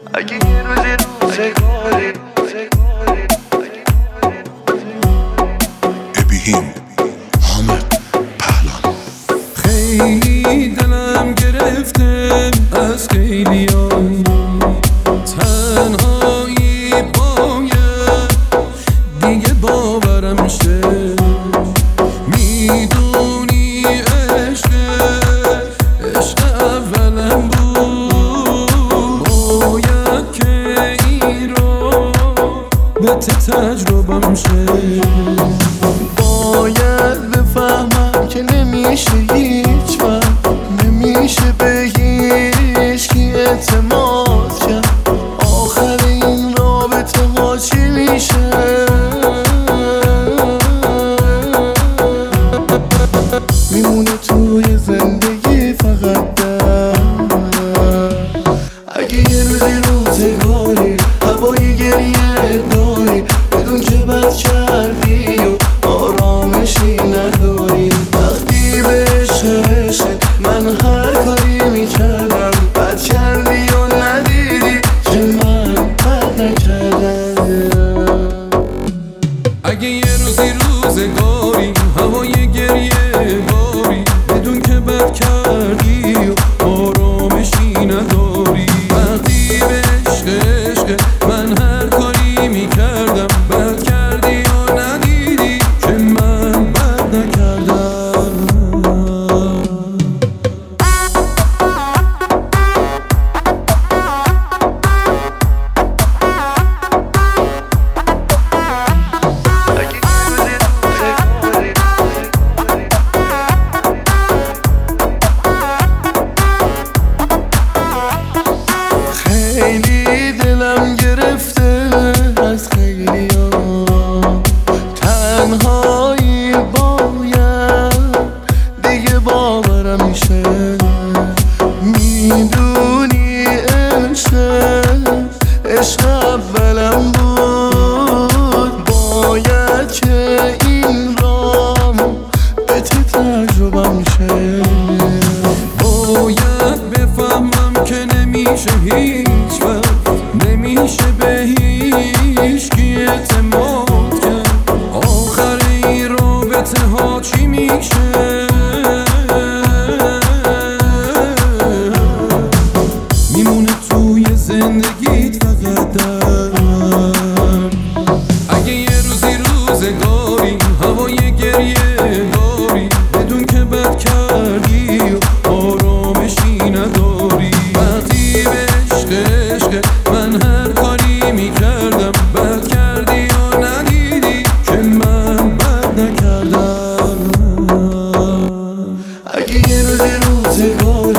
اگه یه روزی روزگاری ابیهیم حامد پهلان. خیلی دلم گرفته از خیلیان، تنهایی باید دیگه باورم شه. میدونی عشق اولم بود، باید که این رو به تجربم شه. باید بفهمم که نمیشه هیچ وقت، نمیشه به هیچکی اعتماد کرد. آخر این رابطه ها چی میشه؟ میمونه توی زندگی فقط درد. اگه یه روزی روزگاری هوای گریه داری، بدون که بد کردی و آرامشی نداری. وقتی به عشق من هر کاری میکردم، بد کردی و ندیدی که من بد نکردم. اگه یه روزی روزگاری هوای گریه باری، بدون که بد کردی و آرامشی نداری. وقتی به عشق من هر کاری میکردم، بد کردی و ندیدی که من بد نکردم. خیلی دلم گرفته از خیلی ها، تنهایی باید دیگه باورم میشه. میدونی عشق اولم بود، باید که این رام به تجربم میشه. باید بفهمم که نمیشه هیچ وقت، نمیشه به هیچکی اعتماد کرد. آخر این رابطه ها چی میشه؟ میمونه توی زندگیت فقط درد. اگه یه روزی روزگاری هوای گریه داری، بدون که بد کردی و آرامشی نداری. وقتی به عشق من هر کاری میکردم، بد کردی و ندیدی که من بد نکردم. اگه یه روزی روزگاری